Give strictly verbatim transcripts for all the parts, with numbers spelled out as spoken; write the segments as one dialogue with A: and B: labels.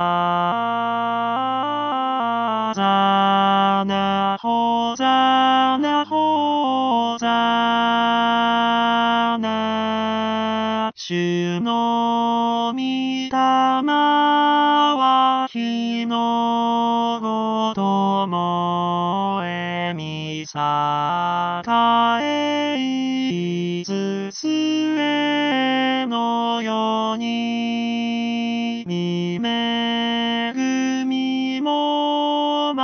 A: ざなほざなほざな主の御霊は火のごと燃えみさかえいずすえのように見恵みも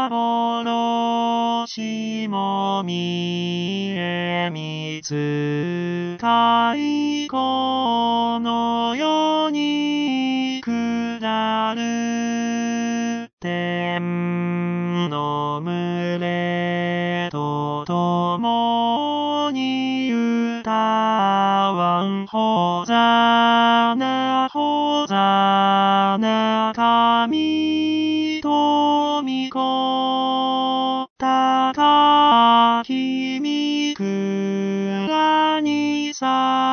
A: 幻も見えみつかいこの世に下る天の群れと共に歌わんほざなほざな神と御子高き御蔵に栄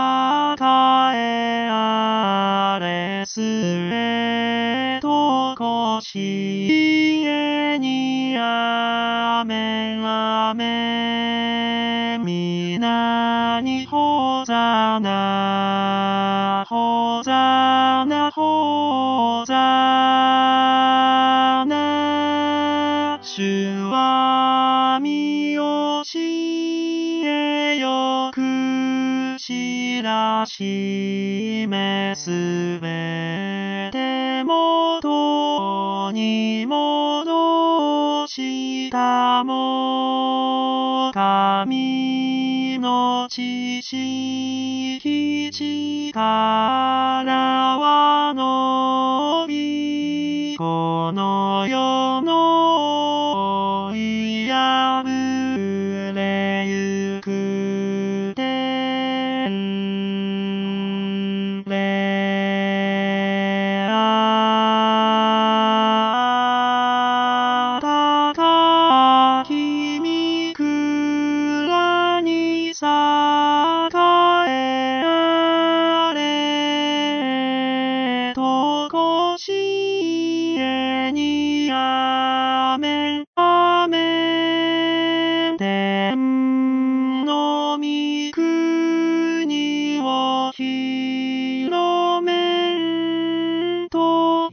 A: えあれすれとこしえにアメンアメンみなにほざなほざなほざな主はみよしえよくしらしめすべてもとに戻したも神の知識力は伸びこの世の追い破れゆく天霊あ高き御蔵に栄えあれとこしえにアメンアメン天の御国を広めんと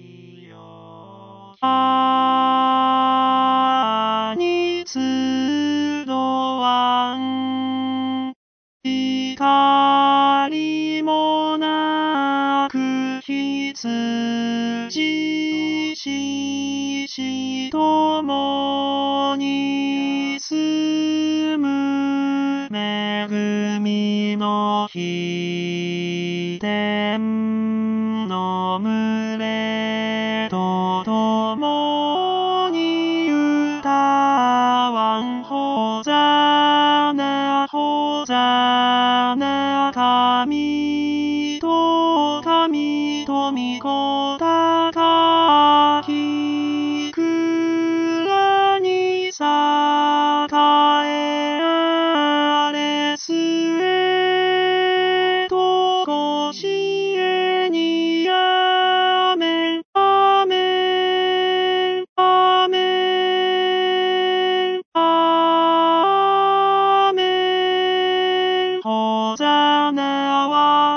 A: あに集わん怒りもなく羊ししともに住む恵みの日天の群れと共に歌わんほざなほざな神と神と御子高き蔵に栄えあれすえとこしえにアメンアメンアメンアメンほざなは